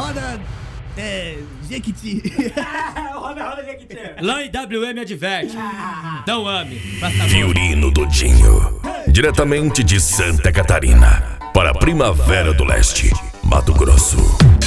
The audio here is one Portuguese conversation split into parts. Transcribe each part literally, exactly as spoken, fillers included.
roda... É... Jequiti. Roda, roda, Jequiti. Lá em W M adverte. Então ame. Faça amor. Violino Dodinho, diretamente de Santa Catarina, para a Primavera do Leste, Mato Grosso.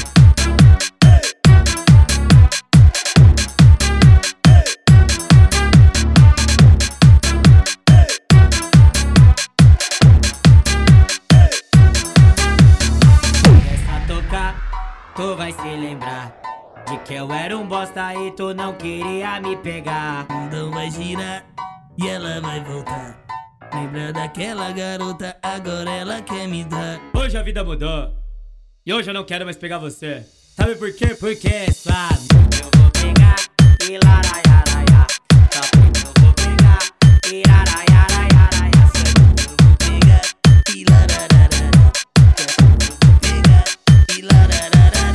Tu vai se lembrar de que eu era um bosta e tu não queria me pegar. Então vai girar e ela vai voltar. Lembra daquela garota, agora ela quer me dar. Hoje a vida mudou e hoje eu não quero mais pegar você. Sabe por quê? Porque é suave. Eu vou pegar e laraiaraia. Só porque eu vou pegar e laraiaraiaraia. Eu vou pegar e larararara. Eu vou pegar e larararara.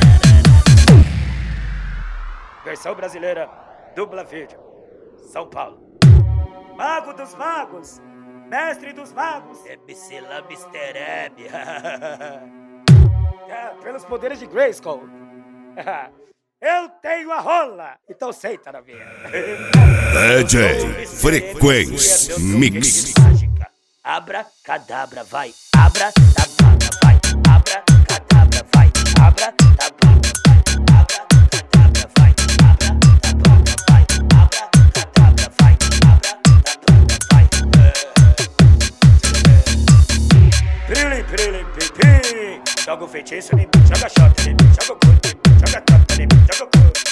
Versão brasileira, dubla vídeo, São Paulo. Mago dos magos, mestre dos magos. Epsila mister Eb. É, pelos poderes de Grayskull. Eu tenho a rola, então senta na minha. D J Frequência Mix. Mágica. Abra, cadabra, vai. Abra, tabata, vai. Abra, cadabra, vai. Abra, tabata, vai. Abra, cadabra, vai. Abra, tabata, vai. Abra, cadabra, vai. Abra, tabata, vai. Pirilim, pirilim, pim, pim. Joga o feitiço, joga shot, joga o cu, joga tapa, joga o cu.